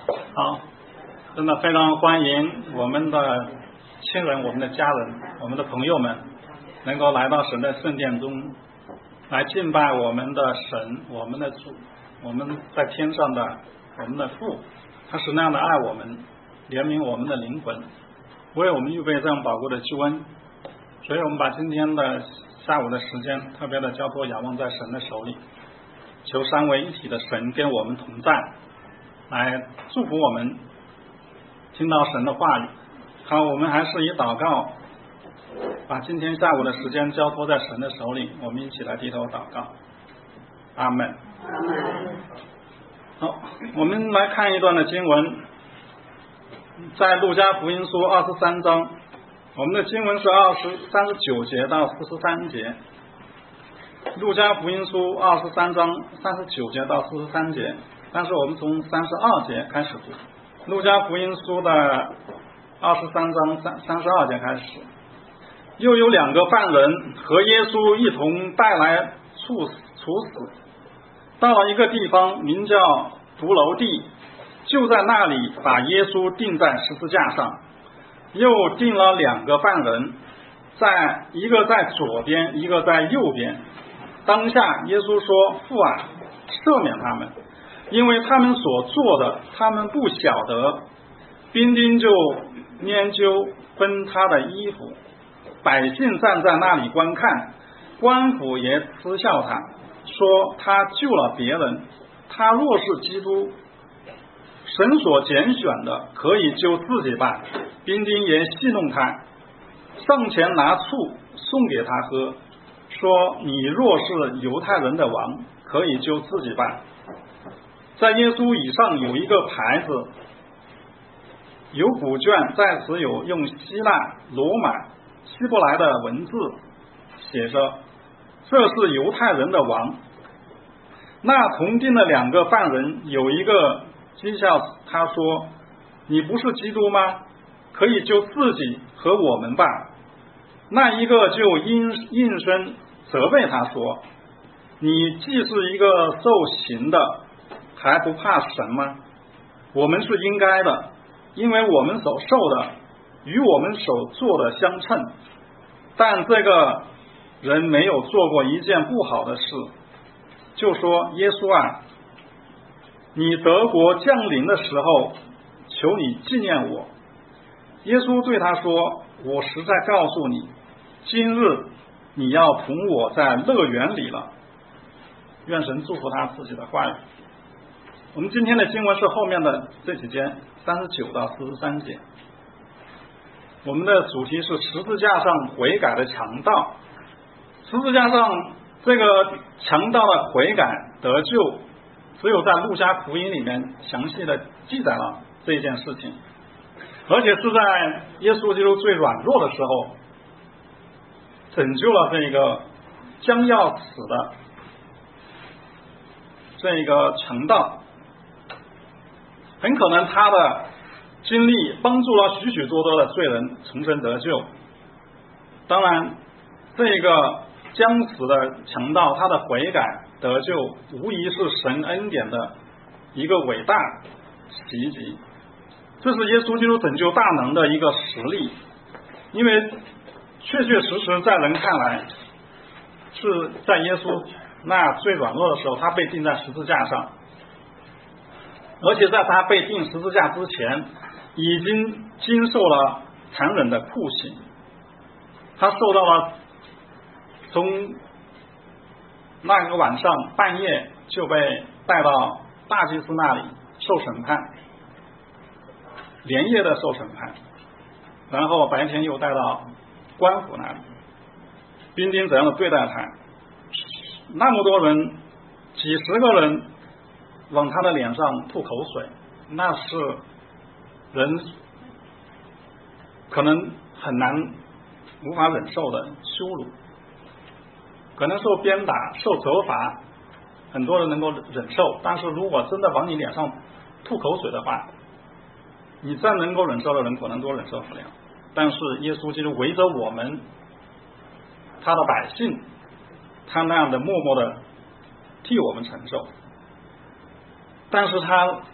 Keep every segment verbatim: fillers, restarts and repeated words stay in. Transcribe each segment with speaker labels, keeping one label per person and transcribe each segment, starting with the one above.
Speaker 1: 好，真的非常欢迎我们的亲人、我们的家人、我们的朋友们能够来到神的圣殿中来敬拜我们的神、我们的主，我们在天上的我们的父，他是那样的爱我们，怜悯我们的灵魂，为我们预备这样宝贵的救恩。所以我们把今天的下午的时间特别的交托仰望在神的手里，求三位一体的神跟我们同在，来祝福我们听到神的话语。好，我们还是以祷告把今天下午的时间交托在神的手里，我们一起来低头祷告。阿们。
Speaker 2: 阿们。
Speaker 1: 好，我们来看一段的经文，在路加福音书二十三章，我们的经文是二十三十九节到四十三节。路加福音书二十三章三十九节到四十三节，但是我们从三十二节开始读。路加福音书的二十三章三三十二节开始，又有两个犯人和耶稣一同带来处处死，到了一个地方名叫独楼地，就在那里把耶稣钉在十字架上，又钉了两个犯人，在一个在左边，一个在右边。当下耶稣说：父啊，赦免他们，因为他们所做的他们不晓得。兵丁就研究分他的衣服，百姓站在那里观看，官府也嗤笑他，说他救了别人，他若是基督，神所拣选的，可以救自己吧。兵丁也戏弄他，上前拿醋送给他喝，说你若是犹太人的王，可以救自己吧。在耶稣以上有一个牌子，有古卷，在此有用希腊、罗马、希伯来的文字写着，这是犹太人的王。那同钉的两个犯人有一个讥笑他说，你不是基督吗？可以救自己和我们吧。那一个就应应声责备他说，你既是一个受刑的，还不怕神吗？我们是应该的，因为我们所受的与我们所做的相称，但这个人没有做过一件不好的事。就说耶稣啊，你得国降临的时候，求你纪念我。耶稣对他说，我实在告诉你，今日你要同我在乐园里了。愿神祝福他自己的话语。我们今天的经文是后面的这几节，三十九到四十三节。我们的主题是十字架上悔改的强盗。十字架上这个强盗的悔改得救，只有在路加福音里面详细的记载了这件事情，而且是在耶稣基督最软弱的时候拯救了这个将要死的这个强盗。很可能他的经历帮助了许许多多的罪人重生得救。当然这个将死的强盗他的悔改得救，无疑是神恩典的一个伟大奇迹，这是耶稣基督拯救大能的一个实例。因为确确实实在人看来，是在耶稣那最软弱的时候，他被钉在十字架上，而且在他被钉十字架之前已经经受了残忍的酷刑，他受到了从那个晚上半夜就被带到大祭司那里受审判，连夜的受审判，然后白天又带到官府那里，兵丁怎样的对待他，那么多人，几十个人往他的脸上吐口水，那是人可能很难无法忍受的羞辱。可能受鞭打受责罚很多人能够忍受，但是如果真的往你脸上吐口水的话，你再能够忍受的人可能都忍受不了。但是耶稣基督围着我们他的百姓，他那样的默默的替我们承受，但是他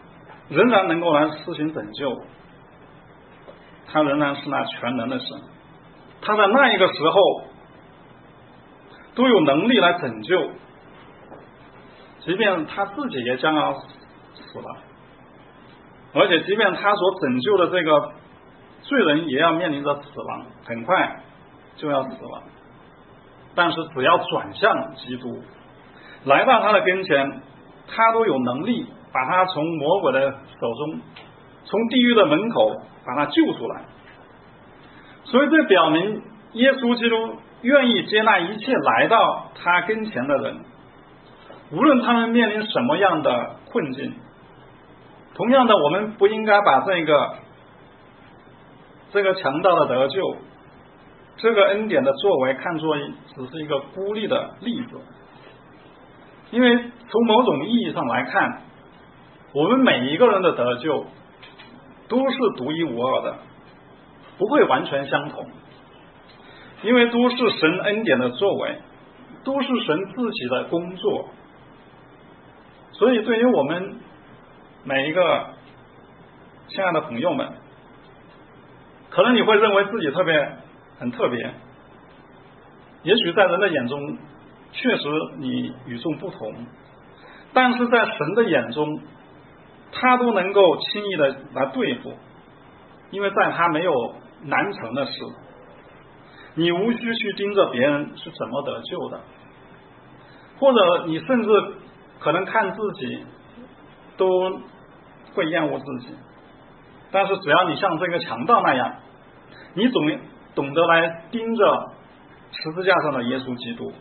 Speaker 1: 仍然能够来施行拯救，他仍然是那全能的神，他在那一个时候都有能力来拯救，即便他自己也将要死了，而且即便他所拯救的这个罪人也要面临着死亡，很快就要死了，但是只要转向基督，来到他的跟前，他都有能力把他从魔鬼的手中，从地狱的门口把他救出来。所以这表明耶稣基督愿意接纳一切来到他跟前的人，无论他们面临什么样的困境。同样的，我们不应该把这个这个强大的得救，这个恩典的作为看作只是一个孤立的例子，因为从某种意义上来看，我们每一个人的得救都是独一无二的，不会完全相同，因为都是神恩典的作为，都是神自己的工作。所以对于我们每一个亲爱的朋友们，可能你会认为自己特别很特别，也许在人的眼中确实你与众不同，但是在神的眼中他都能够轻易的来对付，因为在他没有难成的事，你无需去盯着别人是怎么得救的，或者你甚至可能看自己都会厌恶自己，但是只要你像这个强盗那样，你总懂得来盯着十字架上的耶稣基督，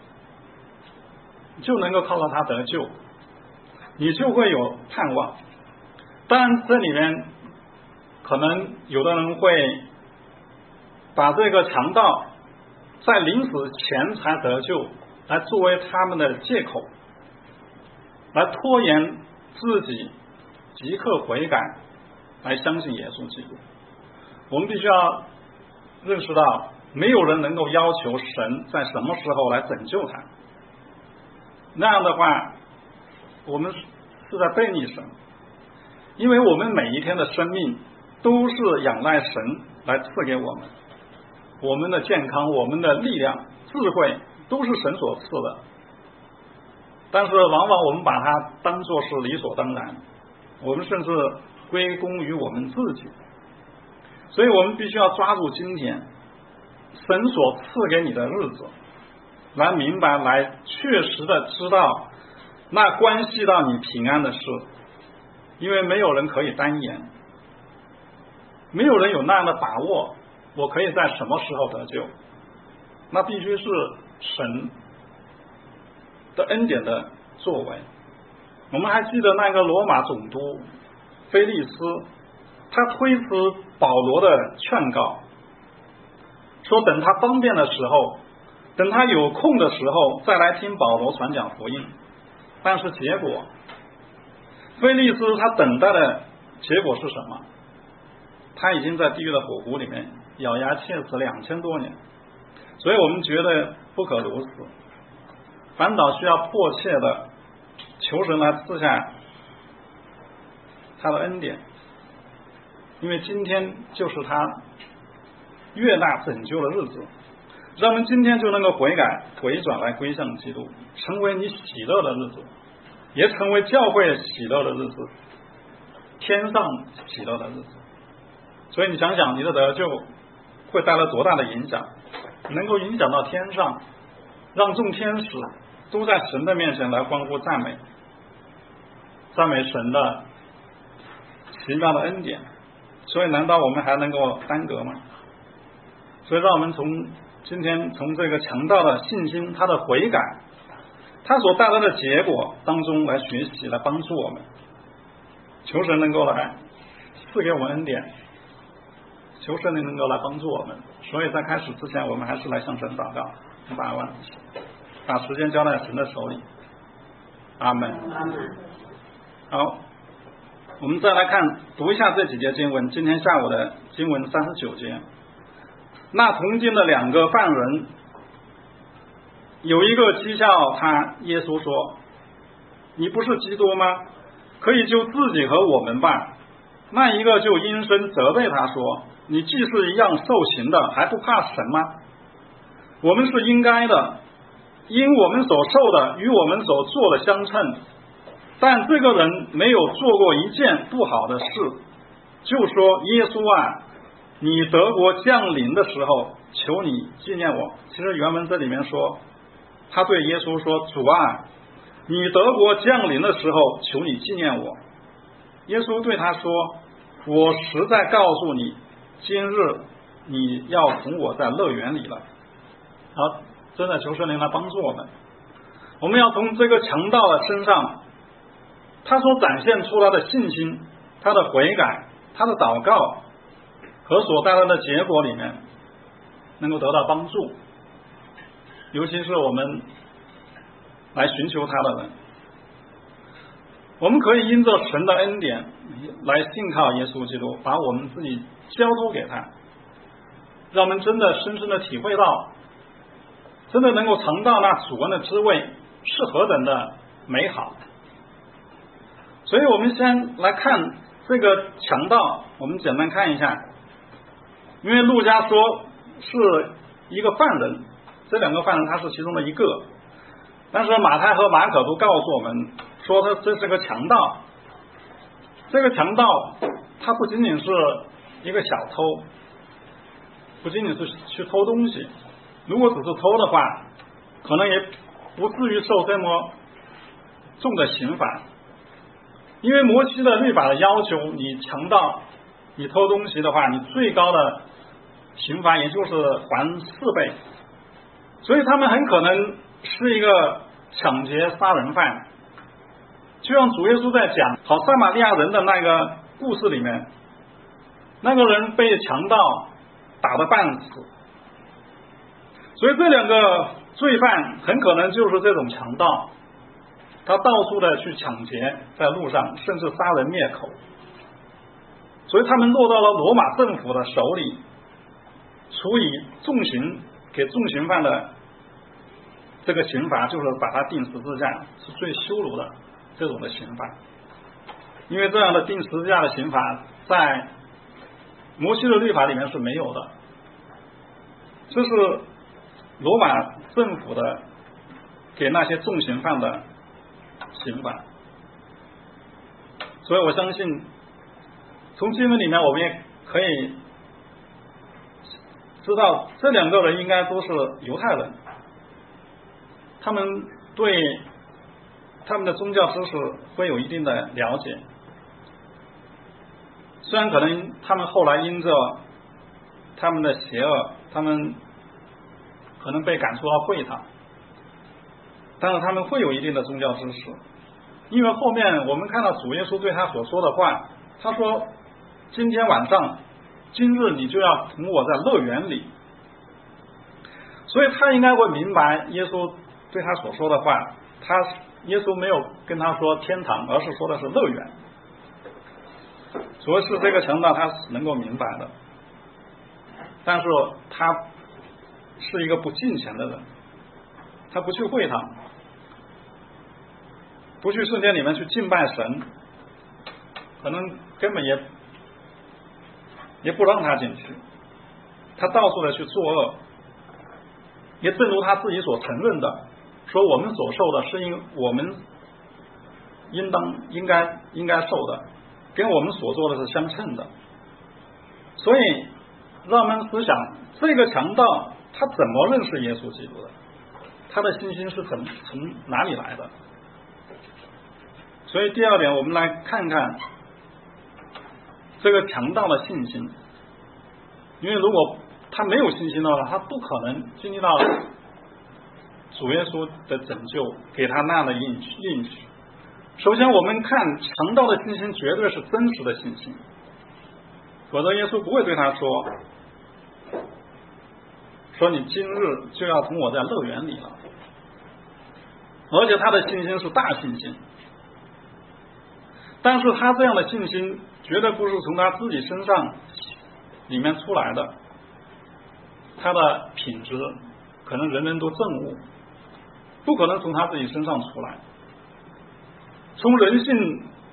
Speaker 1: 就能够靠到他得救，你就会有盼望。当然这里面可能有的人会把这个强盗在临死前才得救来作为他们的借口，来拖延自己即刻悔改，来相信耶稣基督。我们必须要认识到，没有人能够要求神在什么时候来拯救他，那样的话我们是在背逆神，因为我们每一天的生命都是仰赖神来赐给我们，我们的健康，我们的力量，智慧都是神所赐的，但是往往我们把它当作是理所当然，我们甚至归功于我们自己。所以我们必须要抓住今天神所赐给你的日子，来明白，来确实的知道那关系到你平安的事，因为没有人可以单言，没有人有那样的把握我可以在什么时候得救，那必须是神的恩典的作为。我们还记得那个罗马总督菲利斯，他推辞保罗的劝告，说等他方便的时候，等他有空的时候再来听保罗传讲福音。但是结果菲利斯他等待的结果是什么？他已经在地狱的火湖里面咬牙切齿两千多年。所以我们觉得不可如此，反倒需要迫切的求神来赐下他的恩典，因为今天就是他悦纳拯救的日子，让我们今天就能够悔改回转来归向基督，成为你喜乐的日子，也成为教会喜乐的日子，天上喜乐的日子。所以你想想，你的得救会带来多大的影响，能够影响到天上，让众天使都在神的面前来欢呼赞美，赞美神的奇妙的恩典。所以难道我们还能够耽搁吗？所以让我们从今天从这个强大的信心，他的悔改，他所带来的结果当中来学习，来帮助我们，求神能够来赐给我们恩典，求神能够来帮助我们。所以在开始之前，我们还是来向神祷告，把完把时间交在神的手里。阿门。好，我们再来看读一下这几节经文。今天下午的经文三十九节，那同经的两个犯人，有一个讥笑他，耶稣说：“你不是基督吗？ 可以救自己和我们吧。那一个就阴声责备他说，你既是一样受刑的，还不怕神吗？我们是应该的，因我们所受的与我们所做的相称，但这个人没有做过一件不好的事，就说耶稣啊，你德国降临的时候，求你纪念我。其实原文这里面说，他对耶稣说，主啊，你德国降临的时候，求你纪念我。耶稣对他说，我实在告诉你，今日你要同我在乐园里了。好，真的求圣灵来帮助我们，我们要从这个强盗的身上，他所展现出来的信心，他的悔改，他的祷告和所带来的结果里面能够得到帮助，尤其是我们来寻求他的人，我们可以因着神的恩典来信靠耶稣基督，把我们自己交托给他，让我们真的深深的体会到，真的能够尝到那主恩的滋味是何等的美好。所以我们先来看这个强盗，我们简单看一下，因为路加说是一个犯人，这两个犯人他是其中的一个，但是马太和马可都告诉我们说他这是个强盗。这个强盗他不仅仅是一个小偷，不仅仅是去偷东西，如果只是偷的话，可能也不至于受这么重的刑罚，因为摩西的律法的要求，你强盗你偷东西的话，你最高的刑罚也就是还四倍，所以他们很可能是一个抢劫杀人犯。就像主耶稣在讲好撒玛利亚人的那个故事里面，那个人被强盗打得半死，所以这两个罪犯很可能就是这种强盗，他到处的去抢劫，在路上甚至杀人灭口，所以他们落到了罗马政府的手里，处以重刑，给重刑犯的这个刑罚就是把他钉十字架，是最羞辱的这种的刑罚。因为这样的钉十字架的刑罚在摩西的律法里面是没有的，这是罗马政府的给那些重刑犯的刑罚。所以我相信从经文里面我们也可以知道，这两个人应该都是犹太人，他们对他们的宗教知识会有一定的了解，虽然可能他们后来因着他们的邪恶，他们可能被赶出了会堂，但是他们会有一定的宗教知识，因为后面我们看到主耶稣对他所说的话，他说今天晚上今日你就要同我在乐园里，所以他应该会明白耶稣对他所说的话，他耶稣没有跟他说天堂，而是说的是乐园。所以是这个强盗他是能够明白的，但是他是一个不敬虔的人，他不去会堂，不去圣殿里面去敬拜神，可能根本也也不让他进去，他到处的去作恶，也正如他自己所承认的，说我们所受的是因我们应当应该应该受的，跟我们所做的是相称的。所以让我们思想，这个强盗他怎么认识耶稣基督的？他的信心是从从哪里来的？所以第二点，我们来看看这个强盗的信心。因为如果他没有信心的话，他不可能经历到主耶稣的拯救，给他那样的应许。首先我们看强盗的信心绝对是真实的信心，否则耶稣不会对他说说你今日就要同我在乐园里了。而且他的信心是大信心，但是他这样的信心绝对不是从他自己身上里面出来的，他的品质可能人人都憎恶，不可能从他自己身上出来。从人性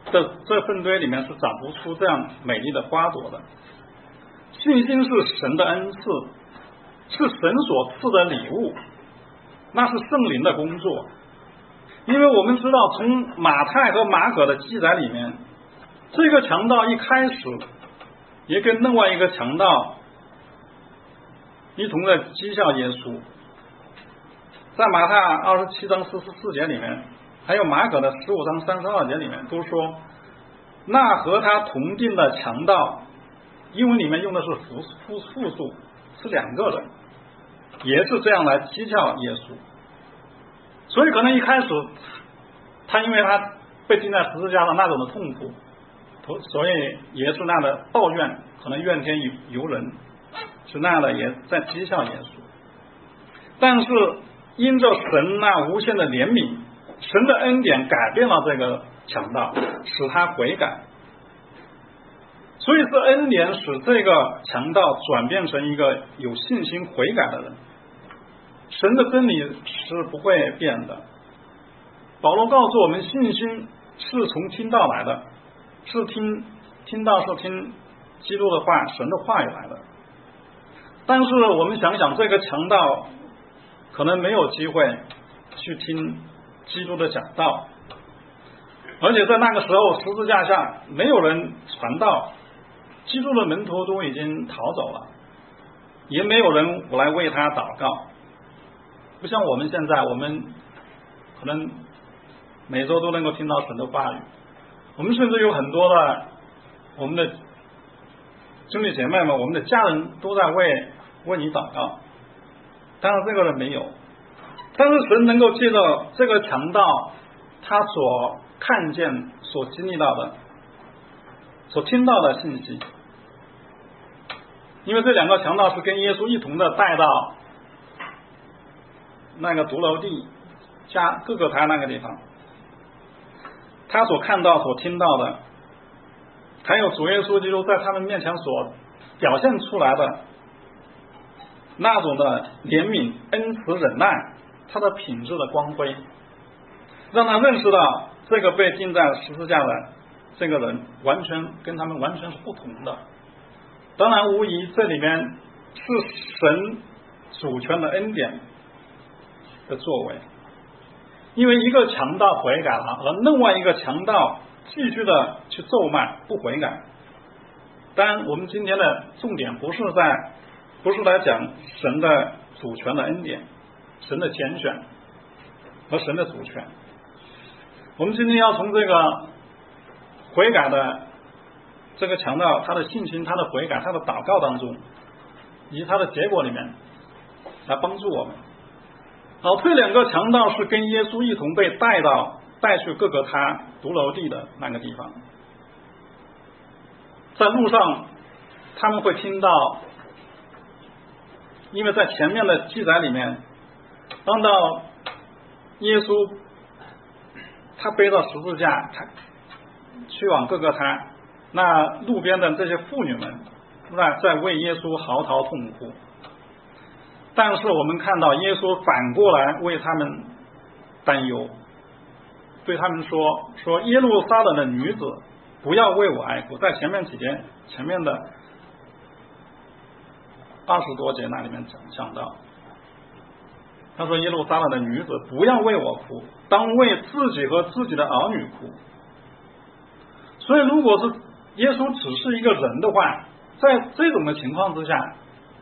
Speaker 1: 的这粪堆里面是长不出这样美丽的花朵的。信心是神的恩赐，是神所赐的礼物，那是圣灵的工作。因为我们知道从马太和马可的记载里面，这个强盗一开始也跟另外一个强盗一同的讥笑耶稣。在马太二十七章四十四节里面，还有马可的十五章三十二节里面都说，那和他同定的强盗，英文里面用的是复复复数，是两个人，也是这样来讥笑耶稣。所以可能一开始他因为他被钉在十字架上那种的痛苦，所以也是那样的抱怨，可能怨天尤人，是那样的也在讥笑耶稣。但是因着神那无限的怜悯，神的恩典改变了这个强盗，使他悔改。所以是恩典使这个强盗转变成一个有信心悔改的人。神的真理是不会变的。保罗告诉我们，信心是从听到来的，是听听到是听基督的话，神的话语来的。但是我们想想，这个强盗可能没有机会去听基督的讲道，而且在那个时候十字架下没有人传道，基督的门徒都已经逃走了，也没有人来为他祷告。不像我们现在，我们可能每周都能够听到神的话语，我们甚至有很多的我们的兄弟姐妹们，我们的家人都在为为你祷告，当然这个人没有。但是神能够借着这个强盗他所看见所经历到的所听到的信息，因为这两个强盗是跟耶稣一同的带到那个独楼地加各个台那个地方，他所看到所听到的，还有主耶稣基督在他们面前所表现出来的那种的怜悯恩慈忍耐，他的品质的光辉，让他认识到这个被钉在十字架的这个人完全跟他们完全是不同的。当然无疑这里面是神主权的恩典的作为，因为一个强盗悔改了，而另外一个强盗继续的去咒骂不悔改。当然我们今天的重点不是在不是来讲神的主权的恩典，神的拣选和神的主权。我们今天要从这个悔改的这个强盗他的信心，他的悔改，他的祷告当中，以及他的结果里面来帮助我们。好，这两个强盗是跟耶稣一同被带到带去各个他独楼地的那个地方，在路上他们会听到，因为在前面的记载里面，当到耶稣他背到十字架，他去往各个他，那路边的这些妇女们那在为耶稣嚎啕痛哭。但是我们看到耶稣反过来为他们担忧，对他们说说耶路撒冷的女子，不要为我哀哭。在前面几天前面的二十多节那里面讲讲到，他说耶路撒冷的女子，不要为我哭，当为自己和自己的儿女哭。所以如果是耶稣只是一个人的话，在这种的情况之下，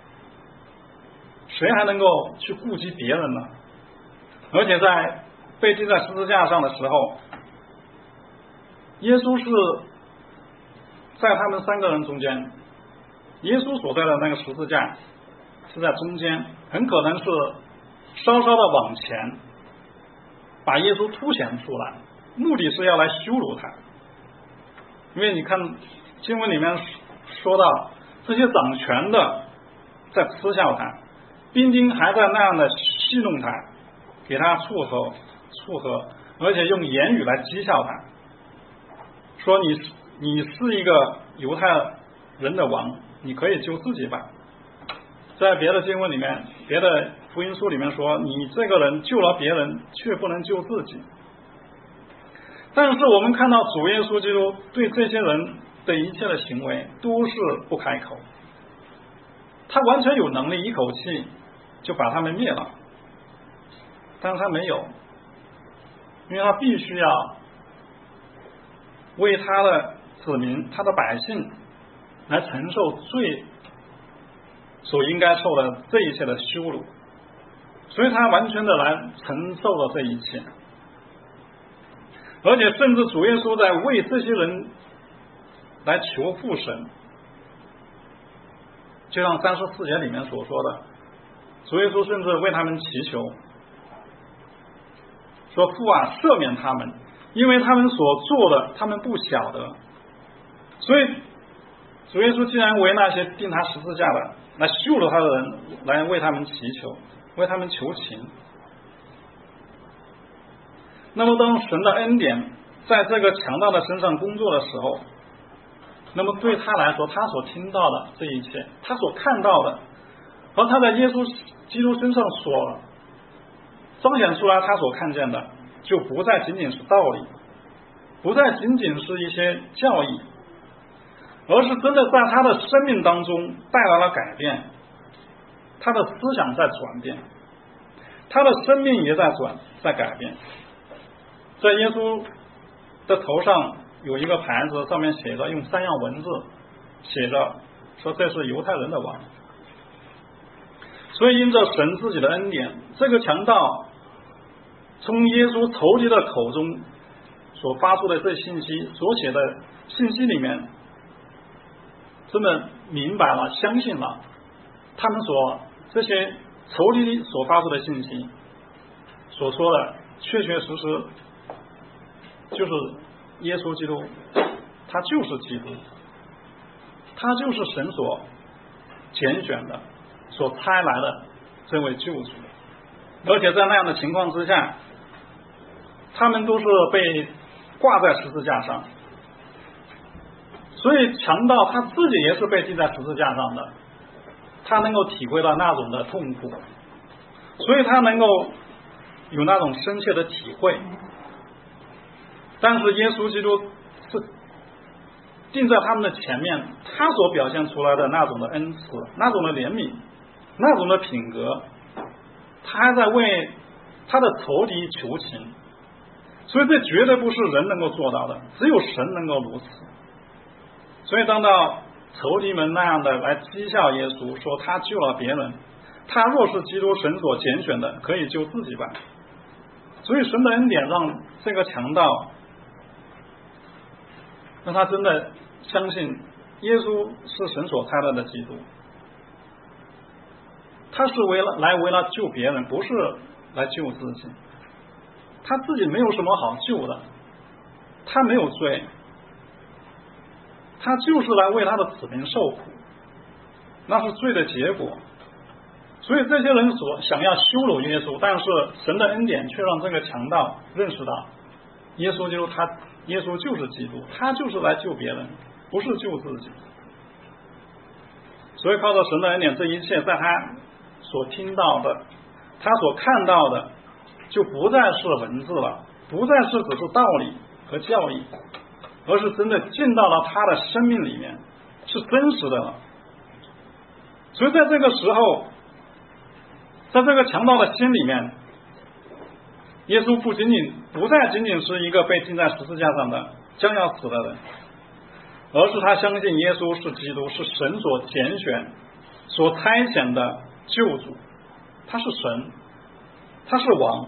Speaker 1: 谁还能够去顾及别人呢？而且在被钉在十字架上的时候，耶稣是在他们三个人中间，耶稣所在的那个十字架是在中间，很可能是稍稍的往前把耶稣凸显出来，目的是要来羞辱他。因为你看经文里面说到，这些掌权的在嗤笑他，兵丁还在那样的戏弄他，给他撮合撮合，而且用言语来讥笑他，说你你是一个犹太人的王，你可以救自己吧。在别的经文里面，别的福音书里面说，你这个人救了别人却不能救自己。 但是我们看到主耶稣基督对这些人的一切的行为都是不开口，他完全有能力一口气就把他们灭了，但是他没有，因为他必须要为他的子民他的百姓来承受罪所应该受的这一切的羞辱，所以他完全的来承受了这一切。而且甚至主耶稣在为这些人来求父神，就像三十四节里面所说的，主耶稣甚至为他们祈求说，父啊，赦免他们，因为他们所做的他们不晓得。所以主耶稣既然为那些钉他十字架的来羞辱他的人来为他们祈求，为他们求情，那么当神的恩典在这个强盗的身上工作的时候，那么对他来说，他所听到的这一切，他所看到的，和他在耶稣基督身上所彰显出来他所看见的，就不再仅仅是道理，不再仅仅是一些教义，而是真的在他的生命当中带来了改变，他的思想在转变，他的生命也在转在改变。在耶稣的头上有一个牌子，上面写着，用三样文字写着说，这是犹太人的王。所以因着神自己的恩典，这个强盗从耶稣仇敌的口中所发出的这信息，所写的信息里面，真的明白了，相信了他们所这些仇敌所发出的信息所说的，确确实实就是耶稣基督，他就是基督，他就是神所拣选的，所差来的这位救主。而且在那样的情况之下，他们都是被挂在十字架上，所以强盗他自己也是被钉在十字架上的，他能够体会到那种的痛苦，所以他能够有那种深切的体会。但是耶稣基督是钉在他们的前面，他所表现出来的那种的恩慈，那种的怜悯，那种的品格，他还在为他的仇敌求情，所以这绝对不是人能够做到的，只有神能够如此。所以当到仇敌们那样的来讥笑耶稣，说他救了别人，他若是基督神所拣选的，可以救自己吧。所以神的恩典让这个强盗，让他真的相信耶稣是神所差来的基督，他是为了来为了救别人，不是来救自己。他自己没有什么好救的，他没有罪，他就是来为他的子民受苦，那是罪的结果。所以这些人所想要羞辱耶稣，但是神的恩典却让这个强盗认识到耶稣基督，他耶稣就是基督，他就是来救别人，不是救自己。所以靠着神的恩典，这一切在他所听到的，他所看到的，就不再是文字了，不再是只是道理和教义，而是真的进到了他的生命里面，是真实的了。所以在这个时候，在这个强盗的心里面，耶稣不仅仅不再仅仅是一个被钉在十字架上的将要死的人，而是他相信耶稣是基督，是神所拣选所差遣的救主，他是神，他是王。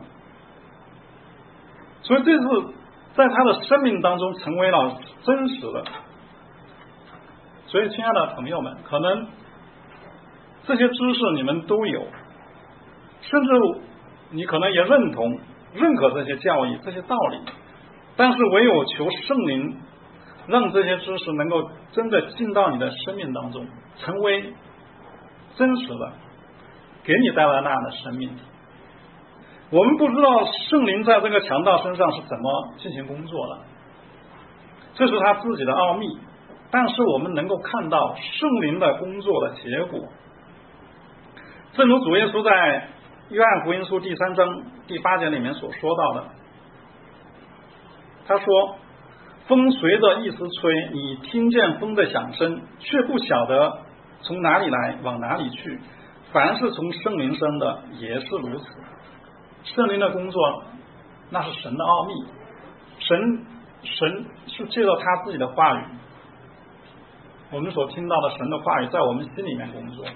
Speaker 1: 所以这是在他的生命当中成为了真实的。所以亲爱的朋友们，可能这些知识你们都有，甚至你可能也认同认可这些教义这些道理，但是唯有求圣灵让这些知识能够真的进到你的生命当中，成为真实的，给你带来那样的生命。我们不知道圣灵在这个强盗身上是怎么进行工作的，这是他自己的奥秘，但是我们能够看到圣灵的工作的结果。正如主耶稣在约翰福音书第三章第八节里面所说到的， 他说，风随着一时吹，你听见风的响声，却不晓得从哪里来，往哪里去。凡是从圣灵生的，也是如此。圣灵的工作，那是神的奥秘。神神是借着他自己的话语，我们所听到的神的话语在我们心里面工作，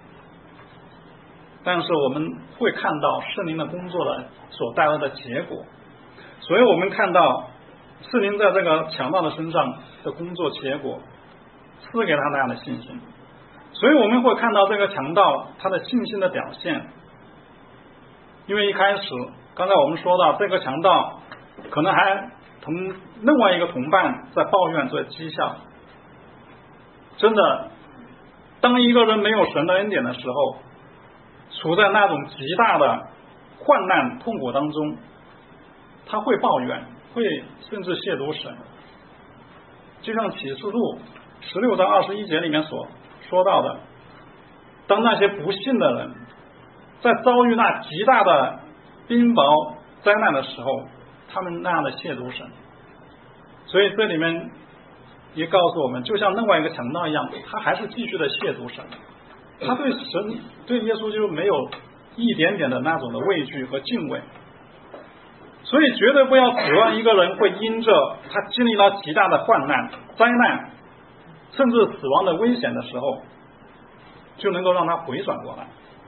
Speaker 1: 但是我们会看到圣灵的工作的所带来的结果。所以我们看到圣灵在这个强盗的身上的工作结果，赐给他那样的信心。所以我们会看到这个强盗他的信心的表现。因为一开始刚才我们说到，这个强盗可能还同另外一个同伴在抱怨在讥笑。真的，当一个人没有神的恩典的时候，处在那种极大的患难痛苦当中，他会抱怨，会甚至亵渎神。就像启示录十六章二十一节里面所说到的，当那些不信的人在遭遇那极大的冰雹灾难的时候，他们那样的亵渎神。所以这里面也告诉我们，就像另外一个强盗一样，他还是继续的亵渎神，他对神对耶稣就没有一点点的那种的畏惧和敬畏。所以绝对不要指望一个人会因着他经历了极大的患难灾难甚至死亡的危险的时候，就能够让他回转过来。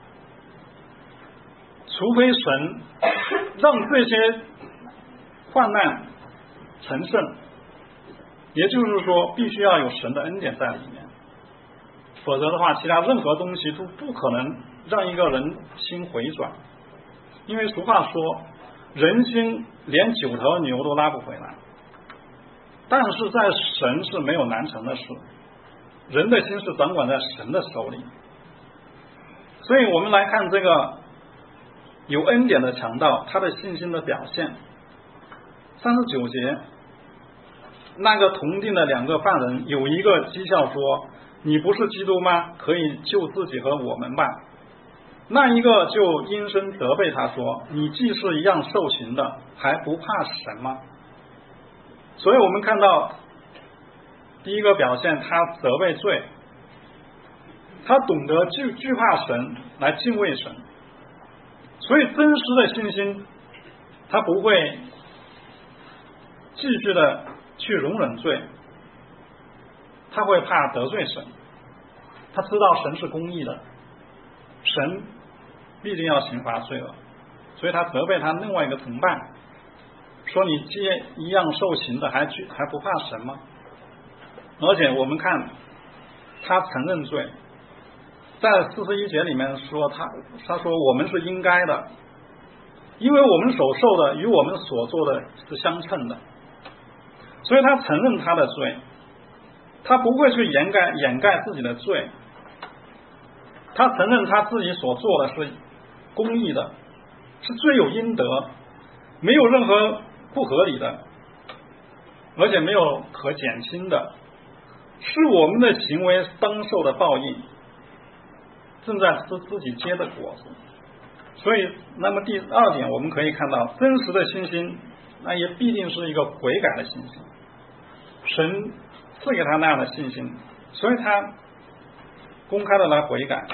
Speaker 1: 除非神让这些患难成圣，也就是说必须要有神的恩典在里面，否则的话其他任何东西都不可能让一个人心回转。因为俗话说，人心连九头牛都拉不回来，但是在神是没有难成的事，人的心是掌管在神的手里。所以我们来看这个有恩典的强盗他的信心的表现。三十九节，那个同定的两个犯人有一个讥笑说，你不是基督吗？可以救自己和我们吧。那一个就阴声责备他说，你既是一样受刑的，还不怕神吗？所以我们看到第一个表现，他责备罪，他懂得惧惧怕神来敬畏神。所以真实的信心，他不会继续的去容忍罪，他会怕得罪神，他知道神是公义的，神必定要刑罚罪恶，所以他责备他另外一个同伴，说你既一样受刑的，还去还不怕神吗？而且我们看他承认罪，在四十一节里面说，他他说我们是应该的，因为我们所受的与我们所做的是相称的。所以他承认他的罪，他不会去掩盖掩盖自己的罪，他承认他自己所做的是公义的，是罪有应得，没有任何不合理的，而且没有可减轻的，是我们的行为当受的报应，正在吃自己结的果子。所以那么第二点我们可以看到，真实的信心那也必定是一个悔改的信心，神赐给他那样的信心，所以他公开的来悔改。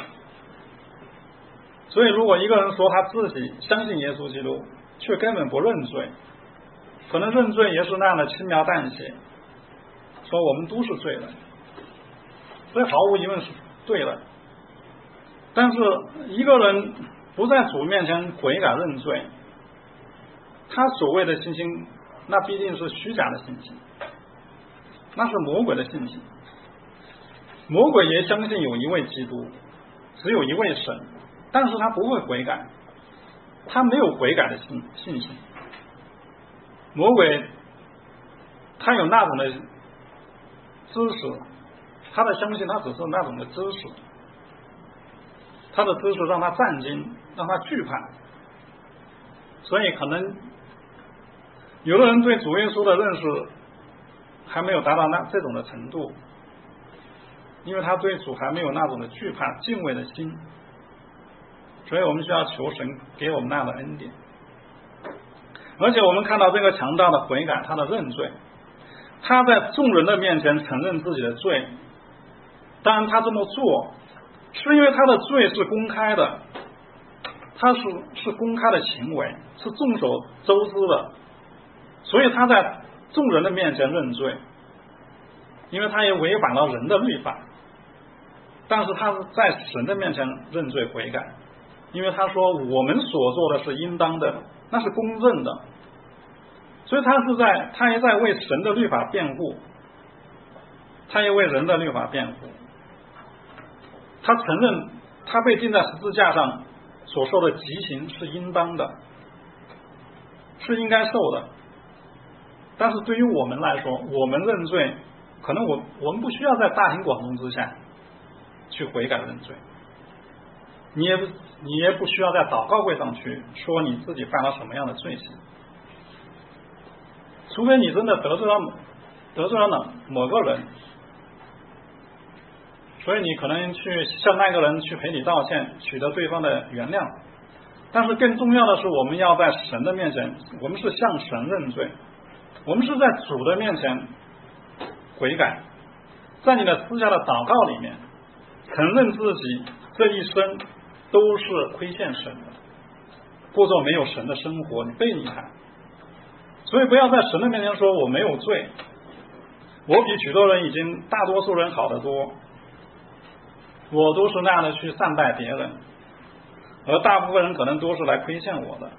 Speaker 1: 所以如果一个人说他自己相信耶稣基督，却根本不认罪，可能认罪也是那样的轻描淡写，说我们都是罪人，所以毫无疑问是对的。但是一个人不在主面前悔改认罪，他所谓的信心那必定是虚假的信心，那是魔鬼的信心。魔鬼也相信有一位基督，只有一位神，但是他不会悔改，他没有悔改的信信心。魔鬼他有那种的知识，他的相信他只是那种的知识，他的知识让他战惊，让他惧怕。所以可能有的人对主耶稣的认识还没有达到那这种的程度，因为他对主还没有那种的惧怕敬畏的心，所以我们需要求神给我们那样的恩典。 而且我们看到这个强盗的悔改，他的认罪，他在众人的面前承认自己的罪。当然他这么做是因为他的罪是公开的，他是是公开的行为，是众所周知的，所以他在众人的面前认罪，因为他也违反了人的律法，但是他是在神的面前认罪悔改，因为他说我们所做的是应当的，那是公正的，所以他是在他也在为神的律法辩护，他也为人的律法辩护，他承认他被钉在十字架上所受的极刑是应当的，是应该受的。但是对于我们来说，我们认罪，可能我我们不需要在大庭广众之下去悔改认罪，你也不你也不需要在祷告会上去说你自己犯了什么样的罪行，除非你真的得罪了得罪了某个人，所以你可能去向那个人去赔礼道歉，取得对方的原谅。但是更重要的是，我们要在神的面前，我们是向神认罪，我们是在主的面前悔改，在你的私下的祷告里面承认自己这一生都是亏欠神的，过着没有神的生活，你背逆他。所以不要在神的面前说我没有罪，我比许多人已经大多数人好得多，我都是那样的去善待别人，而大部分人可能都是来亏欠我的。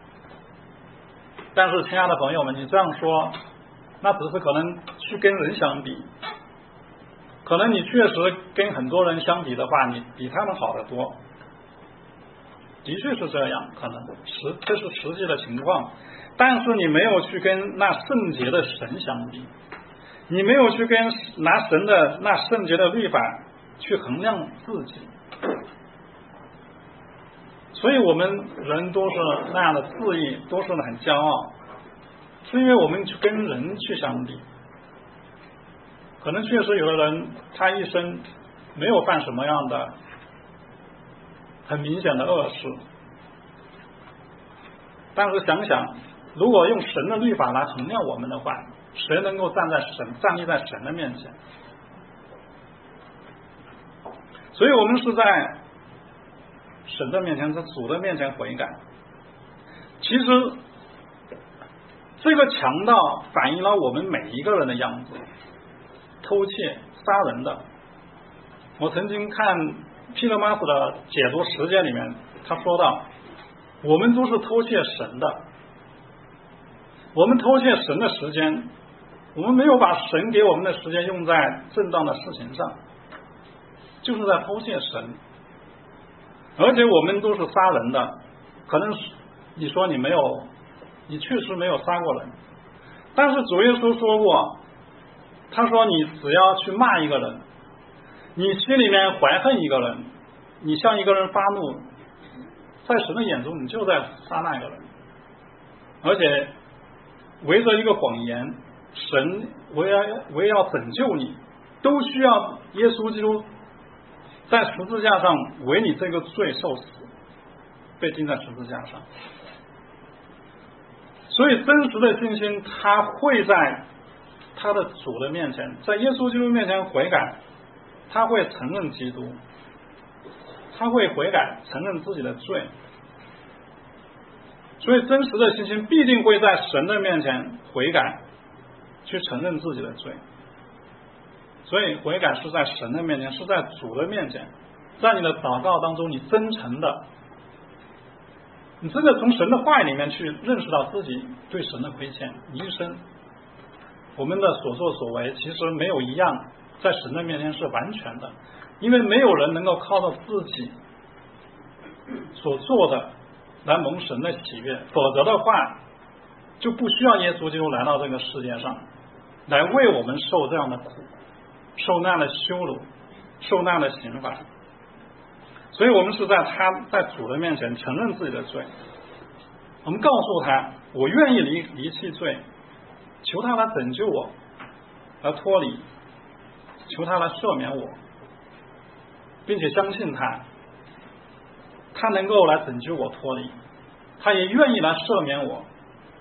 Speaker 1: 但是亲爱的朋友们，你这样说那只是可能去跟人相比，可能你确实跟很多人相比的话，你比他们好得多，的确是这样，可能实这是实际的情况。但是你没有去跟那圣洁的神相比，你没有去跟拿神的那圣洁的律法去衡量自己，所以我们人都是那样的自义，都是很骄傲，是因为我们去跟人去相比。可能确实有的人他一生没有犯什么样的很明显的恶事，但是想想如果用神的律法来衡量我们的话，谁能够站在神站立在神的面前？所以我们是在神的面前，在主的面前悔改。其实这个强盗反映了我们每一个人的样子，偷窃杀人的。我曾经看皮勒马斯的解读实践里面，他说到我们都是偷窃神的，我们偷窃神的时间，我们没有把神给我们的时间用在正当的事情上，就是在偷窃神。而且我们都是杀人的，可能你说你没有，你确实没有杀过人，但是主耶稣说过，他说你只要去骂一个人，你心里面怀恨一个人，你向一个人发怒，在神的眼中你就在杀那个人。而且围着一个谎言，神为要为要拯救你，都需要耶稣基督在十字架上为你这个罪受死，被钉在十字架上。所以真实的信心，他会在他的主的面前，在耶稣基督面前悔改，他会承认基督，他会悔改承认自己的罪。所以真实的信心必定会在神的面前悔改，去承认自己的罪。所以悔改是在神的面前，是在主的面前，在你的祷告当中，你真诚的，你真的从神的话语里面去认识到自己对神的亏欠。你一生我们的所作所为其实没有一样在神的面前是完全的，因为没有人能够靠着自己所做的来蒙神的喜悦，否则的话就不需要耶稣基督来到这个世界上来为我们受这样的苦，受那样的羞辱，受那样的刑罚。所以我们是在他在主的面前承认自己的罪，我们告诉他我愿意离离弃罪，求他来拯救我，来脱离，求他来赦免我，并且相信他他能够来拯救我脱离，他也愿意来赦免我，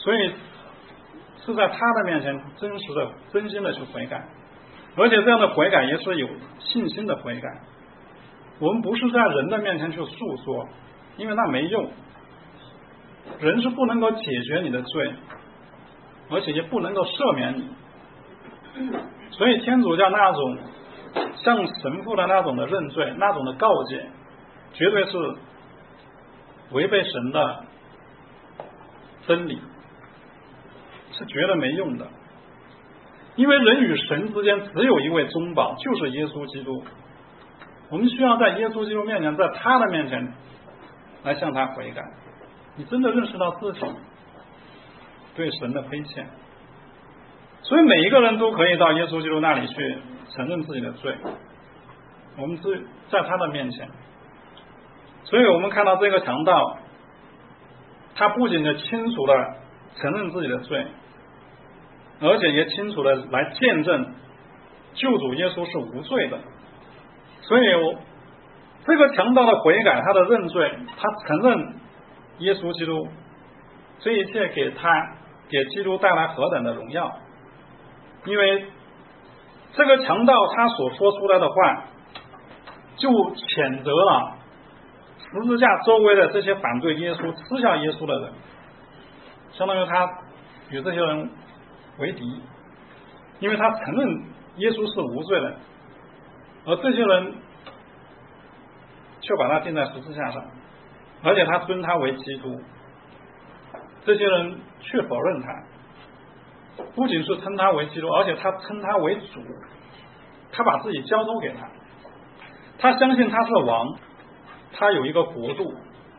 Speaker 1: 所以是在他的面前真实的真心的去悔改，而且这样的悔改也是有信心的悔改。我们不是在人的面前去诉说，因为那没用，人是不能够解决你的罪，而且也不能够赦免你。所以天主教那种像神父的那种的认罪，那种的告诫，绝对是违背神的真理，是绝对没用的。因为人与神之间只有一位中保，就是耶稣基督。我们需要在耶稣基督面前，在他的面前来向他悔改。你真的认识到自己对神的亏欠，所以每一个人都可以到耶稣基督那里去承认自己的罪，我们是在他的面前。所以我们看到这个强盗，他不仅的清楚的承认自己的罪，而且也清楚的来见证救主耶稣是无罪的。所以我这个强盗的悔改，他的认罪，他承认耶稣基督，这一切给他给基督带来何等的荣耀。因为这个强盗他所说出来的话，就谴责了十字架周围的这些反对耶稣嗤笑耶稣的人，相当于他与这些人为敌，因为他承认耶稣是无罪的，而这些人却把他钉在十字架上，而且他尊他为基督，这些人却否认他，不仅是称他为基督，而且他称他为主，他把自己交托给他，他相信他是王，他有一个国度。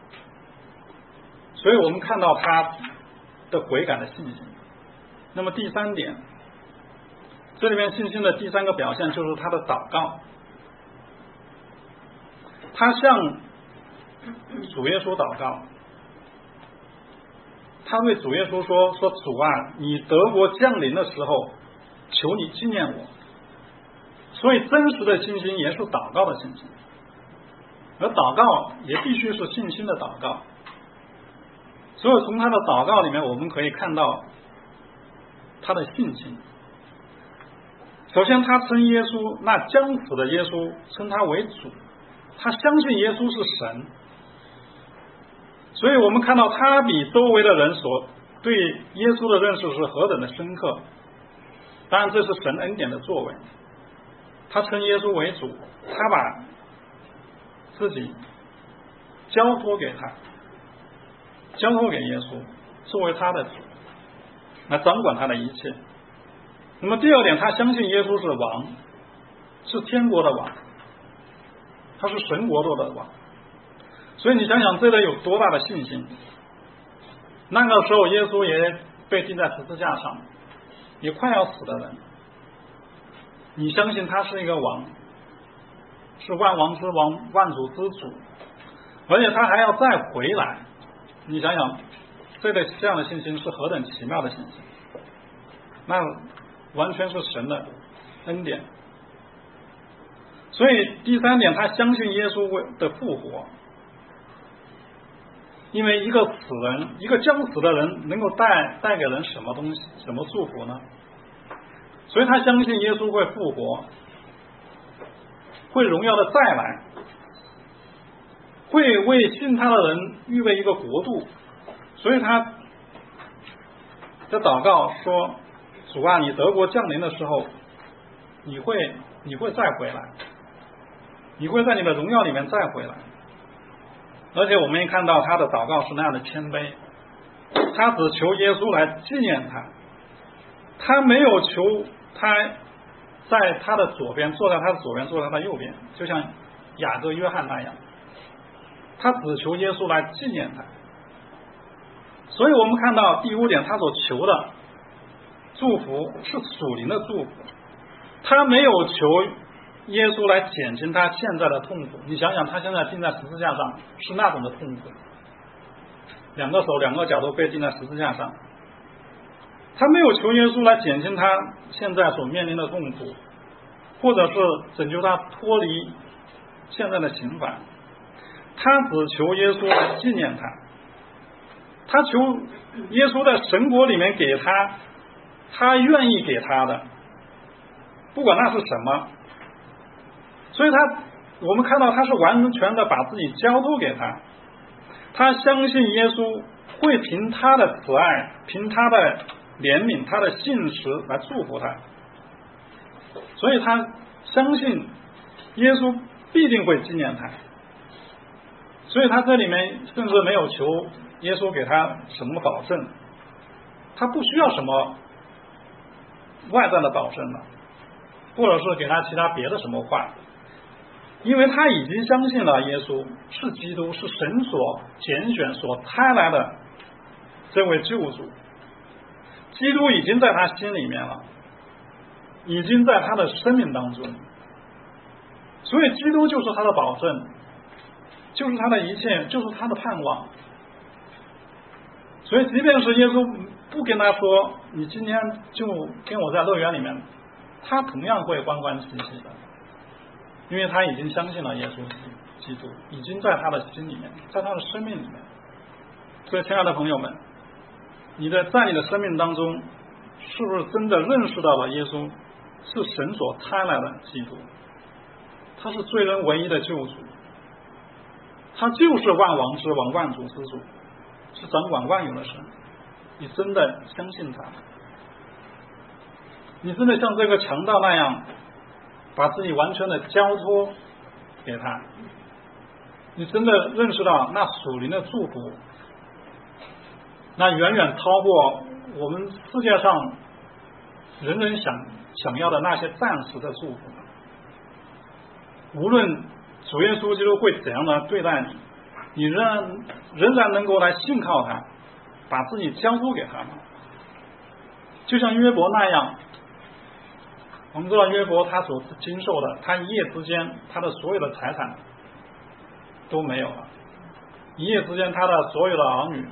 Speaker 1: 所以我们看到他的悔改的信心。那么第三点，这里面信心的第三个表现就是他的祷告，他向主耶稣祷告，他对主耶稣说说主啊，你德国降临的时候，求你纪念我。所以真实的信心也是祷告的信心，而祷告也必须是信心的祷告。所以从他的祷告里面，我们可以看到他的信心。首先他称耶稣，那将死的耶稣称他为主，他相信耶稣是神。所以我们看到他比周围的人所对耶稣的认识是何等的深刻。当然这是神恩典的作为，他称耶稣为主，他把自己交托给他，交托给耶稣作为他的主，来掌管他的一切。那么第二点，他相信耶稣是王，是天国的王，他是神国度的王。所以你想想这得有多大的信心。那个时候耶稣也被钉在十字架上，也快要死的人，你相信他是一个王，是万王之王，万主之主，而且他还要再回来。你想想这个这样的信心是何等奇妙的信心，那完全是神的恩典。所以第三点，他相信耶稣的复活。因为一个死人，一个将死的人能够带带给人什么东西，什么祝福呢？所以他相信耶稣会复活，会荣耀的再来，会为信他的人预备一个国度。所以他在祷告说，主啊，你德国降临的时候，你会你会再回来，你会在你的荣耀里面再回来。而且我们也看到他的祷告是那样的谦卑，他只求耶稣来纪念他，他没有求他在他的左边，坐在他的左边，坐在他的右边，就像雅各约翰那样，他只求耶稣来纪念他。所以我们看到第五点，他所求的祝福是属灵的祝福，他没有求耶稣来减轻他现在的痛苦。你想想他现在钉在十字架上是那种的痛苦，两个手两个脚都被钉在十字架上，他没有求耶稣来减轻他现在所面临的痛苦，或者是拯救他脱离现在的刑罚，他只求耶稣来纪念他， 他求耶稣在神国里面给他他愿意给他的，不管那是什么。所以他我们看到他是完全的把自己交托给他，他相信耶稣会凭他的慈爱，凭他的怜悯，他的信实来祝福他，所以他相信耶稣必定会纪念他。所以他这里面甚至没有求耶稣给他什么保证，他不需要什么外在的保证了，或者是给他其他别的什么话，因为他已经相信了耶稣是基督，是神所拣选所差来的这位救主，基督已经在他心里面了，已经在他的生命当中，所以基督就是他的保证，就是他的一切，就是他的盼望。所以即便是耶稣不跟他说你今天就跟我在乐园里面，他同样会欢欢喜喜的，因为他已经相信了耶稣基督，已经在他的心里面，在他的生命里面。所以亲爱的朋友们，你的在你的生命当中是不是真的认识到了耶稣是神所差来的基督，他是罪人唯一的救主，他就是万王之王，万主之主，是掌管万有的神，你真的相信他？你真的像这个强盗那样把自己完全的交托给他？你真的认识到那属灵的祝福，那远远超过我们世界上人人想想要的那些暂时的祝福？无论主耶稣基督会怎样的对待你，你仍然仍然能够来信靠他，把自己交托给他吗？就像约伯那样，我们知道约伯他所经受的，他一夜之间他的所有的财产都没有了，一夜之间他的所有的儿女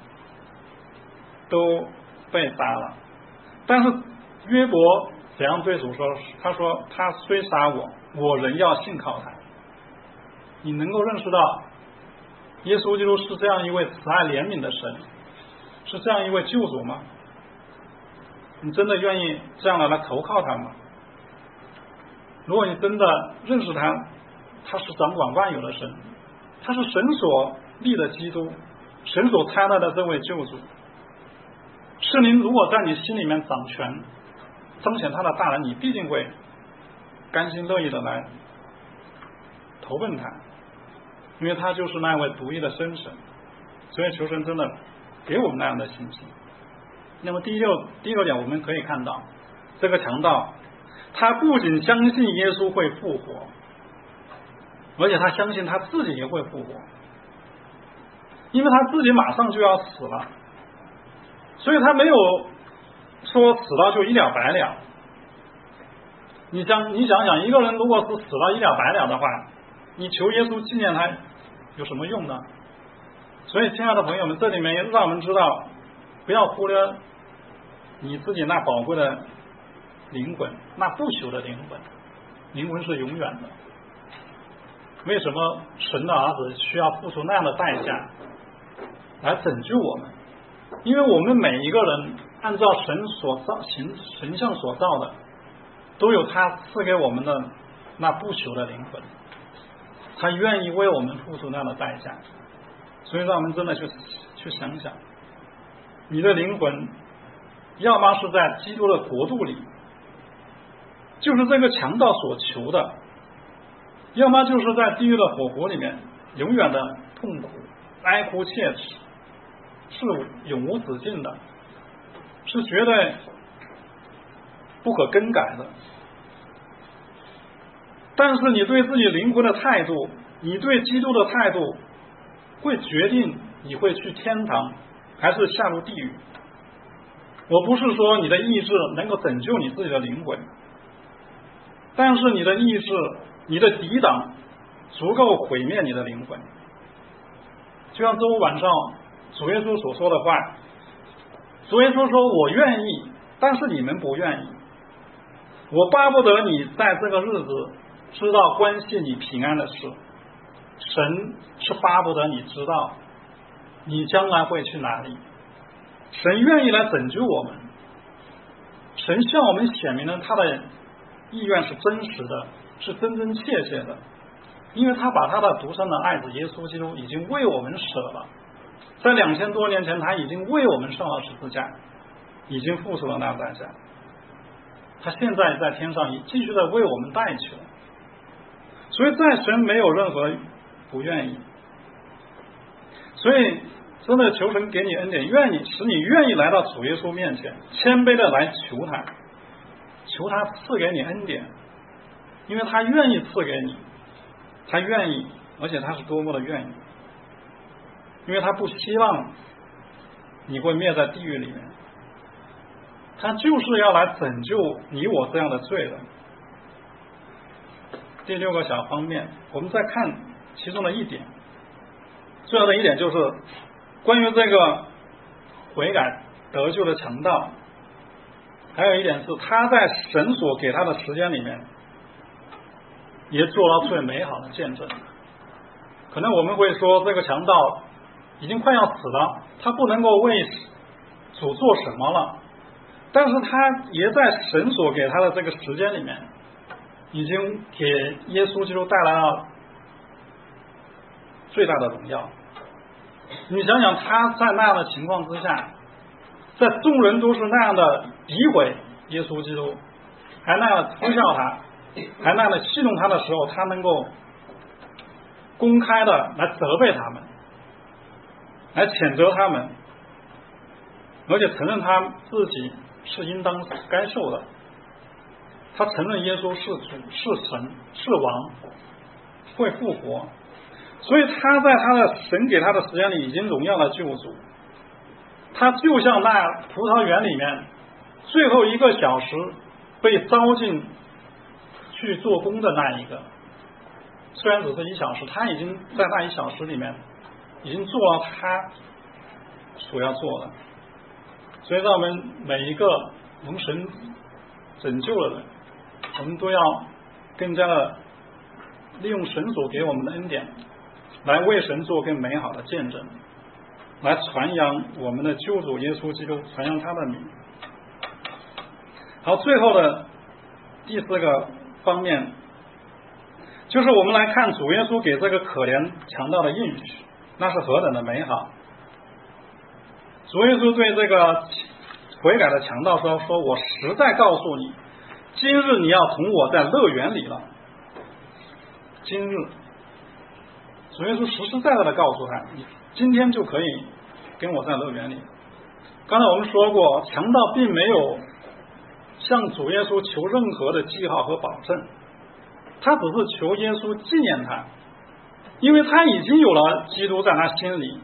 Speaker 1: 都被杀了，但是约伯怎样对主说？他说他虽杀我，我仍要信靠他。你能够认识到耶稣基督是这样一位慈爱怜悯的神，是这样一位救主吗？你真的愿意这样的来投靠他吗？如果你真的认识他，他是掌管万有的神，他是神所立的基督，神所差来的这位救主，圣灵如果在你心里面掌权，彰显他的大能，你必定会甘心乐意的来投奔他，因为他就是那位独一的真神。所以求神真的给我们那样的信心。那么第六第六点，我们可以看到这个强盗他不仅相信耶稣会复活，而且他相信他自己也会复活，因为他自己马上就要死了，所以他没有说死了就一了百了。你想你想想，一个人如果是死了一了百了的话，你求耶稣纪念他有什么用呢？所以亲爱的朋友们，这里面让我们知道，不要忽略你自己那宝贵的灵魂，那不朽的灵魂，灵魂是永远的。为什么神的儿子需要付出那样的代价来拯救我们？因为我们每一个人按照神所造形神像所造的，都有他赐给我们的那不朽的灵魂，他愿意为我们付出那样的代价。所以让我们真的去去想想，你的灵魂要么是在基督的国度里，就是这个强盗所求的，要么就是在地狱的火湖里面永远的痛苦哀哭切齿，是永无止境的，是绝对不可更改的。但是你对自己灵魂的态度，你对基督的态度，会决定你会去天堂还是下入地狱。我不是说你的意志能够拯救你自己的灵魂，但是你的意志，你的抵挡足够毁灭你的灵魂。就像周五晚上主耶稣所说的话，主耶稣说我愿意，但是你们不愿意，我巴不得你在这个日子知道关系你平安的事，神是巴不得你知道， 你将来会去哪里？神愿意来拯救我们，神向我们显明了他的意愿是真实的，是真真切切的，因为他把他的独生的爱子耶稣基督已经为我们舍了，在两千多年前他已经为我们上了十字架，已经付出了那代价，他现在在天上也继续的为我们代求，所以在神没有任何不愿意，所以真的求神给你恩典，愿意使你愿意来到主耶稣面前，谦卑的来求他，求他赐给你恩典，因为他愿意赐给你，他愿意，而且他是多么的愿意，因为他不希望你会灭在地狱里面，他就是要来拯救你我这样的罪人。第六个小方面，我们再看其中的一点，最后的一点就是关于这个悔改得救的强盗，还有一点是他在神所给他的时间里面也做了最美好的见证。可能我们会说这个强盗已经快要死了，他不能够为主做什么了，但是他也在神所给他的这个时间里面已经给耶稣基督带来了最大的荣耀。你想想他在那样的情况之下，在众人都是那样的诋毁耶稣基督，还那样的嘲笑他，还那样的戏弄他的时候，他能够公开的来责备他们，来谴责他们，而且承认他自己是应当该受的，他承认耶稣是主是神是王，会复活，所以他在他的神给他的时间里已经荣耀了救主。他就像那葡萄园里面最后一个小时被招进去做工的那一个，虽然只是一小时，他已经在那一小时里面已经做了他所要做的。所以让我们每一个蒙神拯救的人，我们都要更加的利用神所给我们的恩典，来为神做更美好的见证，来传扬我们的救主耶稣基督，传扬他的名。好，最后的第四个方面，就是我们来看主耶稣给这个可怜强盗的应许，那是何等的美好。主耶稣对这个悔改的强盗说：“说我实在告诉你，今日你要同我在乐园里了。”今日，主耶稣实实在在的告诉他，你今天就可以跟我在乐园里。刚才我们说过，强盗并没有向主耶稣求任何的记号和保证，他只是求耶稣纪念他，因为他已经有了基督在他心里，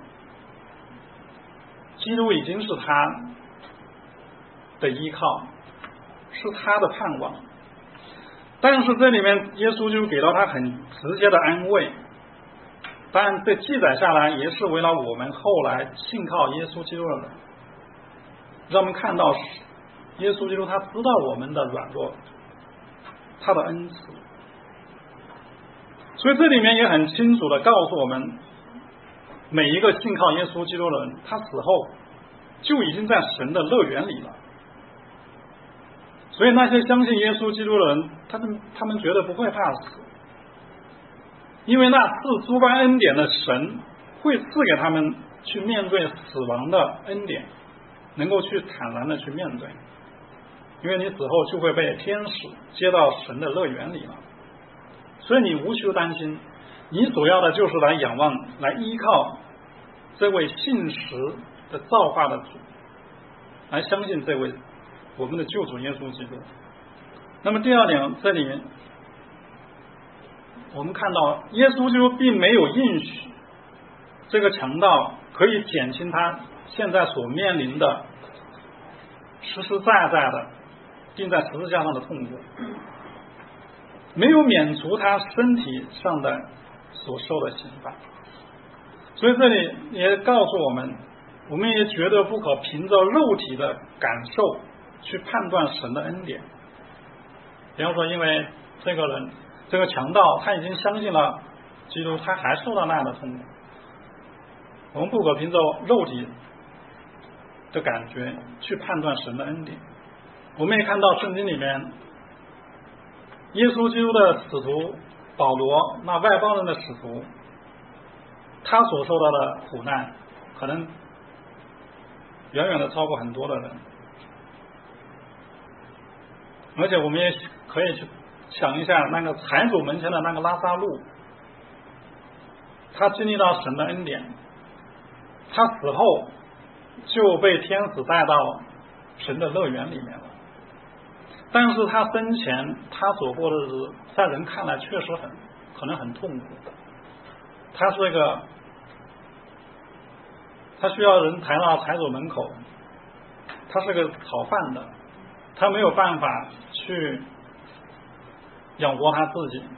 Speaker 1: 基督已经是他的依靠，是他的盼望。但是这里面耶稣就给到他很直接的安慰，当然这记载下来也是为了我们后来信靠耶稣基督的人，让我们看到耶稣基督他知道我们的软弱，他的恩慈，所以这里面也很清楚的告诉我们，每一个信靠耶稣基督的人，他死后就已经在神的乐园里了。所以那些相信耶稣基督的人，他们他们绝对不会怕死，因为那赐诸般恩典的神会赐给他们去面对死亡的恩典，能够去坦然的去面对，因为你死后就会被天使接到神的乐园里了。所以你无需担心，你所要的就是来仰望，来依靠这位信实的造化的主，来相信这位我们的救主耶稣基督。那么第二点，这里面我们看到耶稣基督并没有应许这个强盗可以减轻他现在所面临的实实在在的钉在十字架上的痛苦，没有免除他身体上的所受的刑罚。所以这里也告诉我们，我们也绝对不可凭着肉体的感受去判断神的恩典。比方说，因为这个人这个强盗他已经相信了基督，他还受到那样的痛苦， 我们不可凭着肉体的感觉去判断神的恩典。我们也看到圣经里面，耶稣基督的使徒保罗，那外邦人的使徒，他所受到的苦难可能远远的超过很多的人。而且我们也可以去想一下，那个财主门前的那个拉撒路，他经历到神的恩典，他死后就被天使带到神的乐园里面了。但是他生前他所过的日子，在人看来确实很可能很痛苦。他是一个，他需要人抬到财主门口，他是个讨饭的，他没有办法去养活他自己，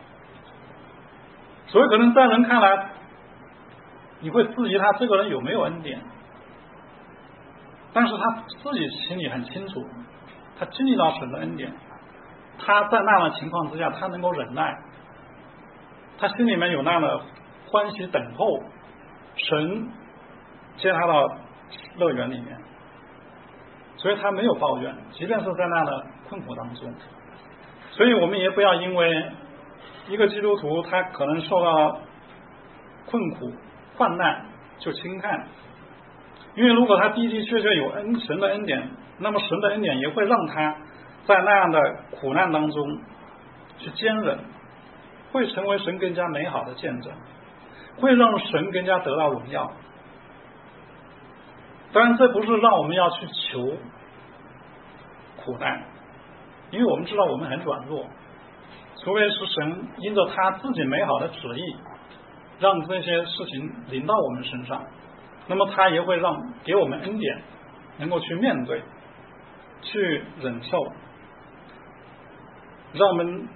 Speaker 1: 所以可能在人看来，你会质疑他这个人有没有恩典，但是他自己心里很清楚，他经历到神的恩典，他在那样的情况之下，他能够忍耐，他心里面有那样的欢喜等候神接他到乐园里面，所以他没有抱怨，即便是在那样的困苦当中。所以我们也不要因为一个基督徒他可能受到困苦患难就轻看，因为如果他的的确确有恩神的恩典，那么神的恩典也会让他在那样的苦难当中去坚忍，会成为神更加美好的见证，会让神更加得到荣耀。当然这不是让我们要去求苦难，因为我们知道我们很软弱，除非是神因着他自己美好的旨意让这些事情临到我们身上，那么他也会让给我们恩典，能够去面对去忍受，让我们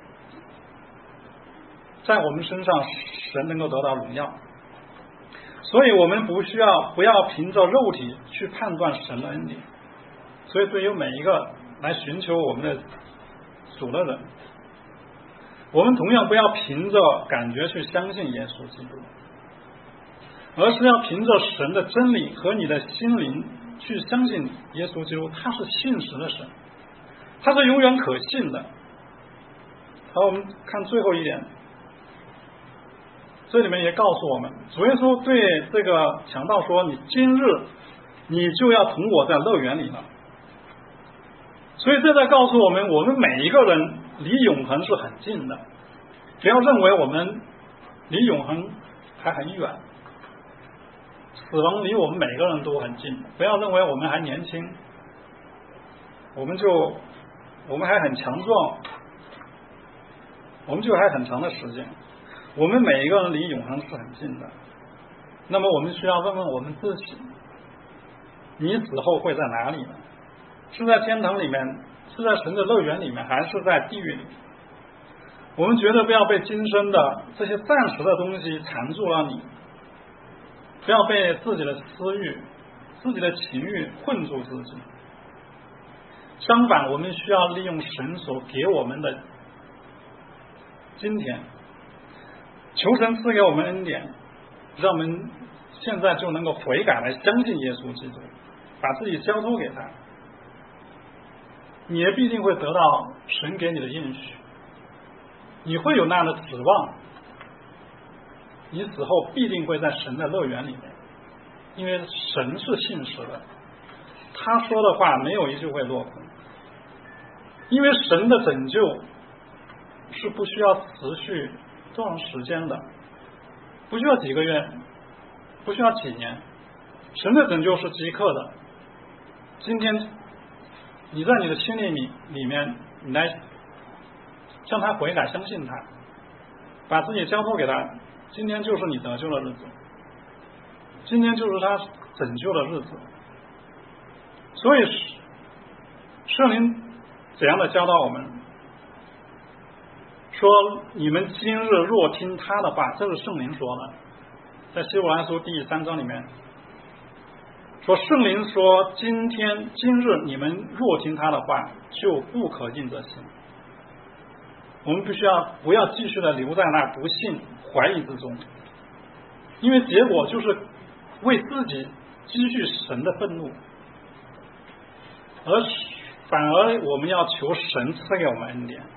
Speaker 1: 在我们身上神能够得到荣耀。所以我们不需要不要凭着肉体去判断神的恩典。所以对于每一个来寻求我们的主的人，我们同样不要凭着感觉去相信耶稣基督，而是要凭着神的真理和你的心灵去相信耶稣基督，他是信实的神，他是永远可信的。好，我们看最后一点，这里面也告诉我们，主耶稣对这个强盗说，你今日你就要同我在乐园里了。所以这在告诉我们，我们每一个人离永恒是很近的，不要认为我们离永恒还很远，死亡离我们每个人都很近，不要认为我们还年轻，我们就我们还很强壮，我们就还很长的时间，我们每一个人离永恒是很近的。那么我们需要问问我们自己，你死后会在哪里呢？是在天堂里面，是在神的乐园里面，还是在地狱里面？我们绝对不要被今生的这些暂时的东西缠住了你，不要被自己的私欲自己的情欲困住自己。相反，我们需要利用神所给我们的今天，求神赐给我们恩典，让我们现在就能够悔改来相信耶稣基督，把自己交托给他，你也必定会得到神给你的应许，你会有那样的指望，你死后必定会在神的乐园里面，因为神是信实的，他说的话没有一句会落空，因为神的拯救是不需要持续多长时间的，不需要几个月，不需要几年，神的拯救是即刻的。今天你在你的心里里面，你来向他悔改，相信他，把自己交托给他，今天就是你得救的日子，今天就是他拯救的日子。所以圣灵怎样的教导我们说，你们今日若听他的话，这是圣灵说的，在希伯来书第三章里面说，圣灵说，今天今日你们若听他的话，就不可硬着心。我们必须要不要继续的留在那不信怀疑之中， 因为结果就是为自己积蓄神的愤怒，而反而我们要求神赐给我们恩典，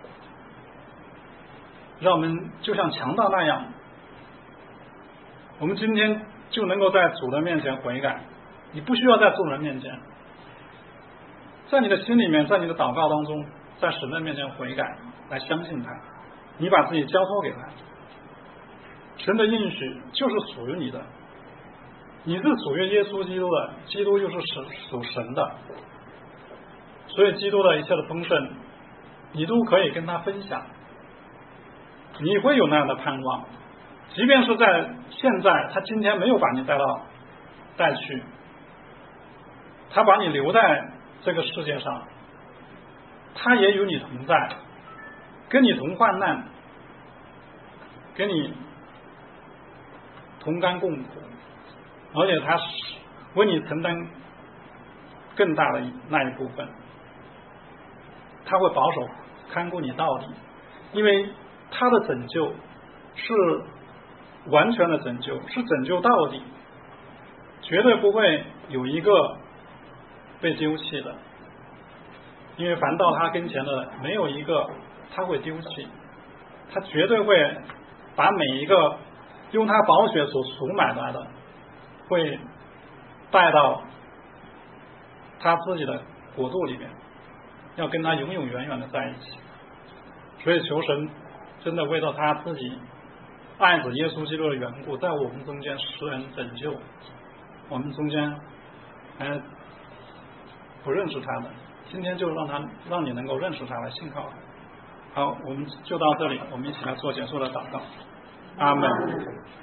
Speaker 1: 让我们就像强盗那样，我们今天就能够在主的面前悔改。你不需要在众人面前，在你的心里面，在你的祷告当中，在神的面前悔改，来相信他，你把自己交托给他，神的应许就是属于你的，你是属于耶稣基督的，基督就是属神的，所以基督的一切的丰盛你都可以跟他分享，你会有那样的盼望，即便是在现在他今天没有把你带到带去，他把你留在这个世界上，他也与你同在，跟你同患难，跟你同甘共苦，而且他为你承担更大的那一部分，他会保守看顾你到底，因为他的拯救是完全的拯救，是拯救到底，绝对不会有一个被丢弃的，因为凡到他跟前的没有一个他会丢弃，他绝对会把每一个用他宝血所赎买来的会带到他自己的国度里面，要跟他永永远远的在一起。所以求神真的为了他自己爱子耶稣基督的缘故，在我们中间施恩拯救我们中间还不认识他的，今天就让他让你能够认识他，来信靠他。好，我们就到这里，我们一起来做结束的祷告。阿们。